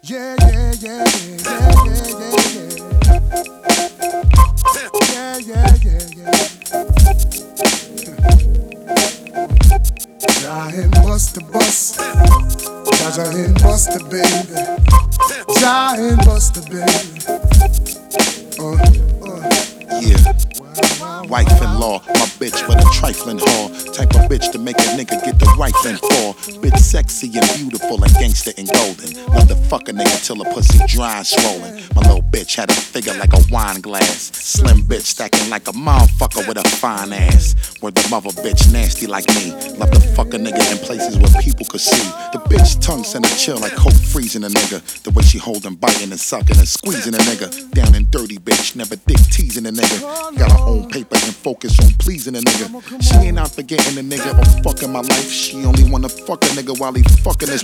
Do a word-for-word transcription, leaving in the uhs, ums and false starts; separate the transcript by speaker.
Speaker 1: Yeah, yeah, yeah, yeah, yeah, yeah, yeah, yeah, yeah, yeah, yeah. Giant Buster Bus, Giant Buster baby, Giant Buster baby. Uh, uh.
Speaker 2: Yeah. Wife-in-law, my bitch with a trifling whore. Type of bitch to make a nigga get the rifling for. Bitch sexy and beautiful and gangster and golden. Love to fuck a nigga till her pussy dry and swollen. My little bitch had a figure like a wine glass. Slim bitch stacking like a motherfucker with a fine ass. Where the mother bitch nasty like me. Love to fuck a nigga in places where people could see. The bitch tongue send a chill like coke freezing a nigga. The way she holding, biting and sucking and squeezing a nigga. Down and dirty bitch, never dick teasing a nigga. Got her own paper and focus on pleasing a nigga. She ain't out for getting a nigga or fucking my life. She only wanna fuck a nigga while he fucking his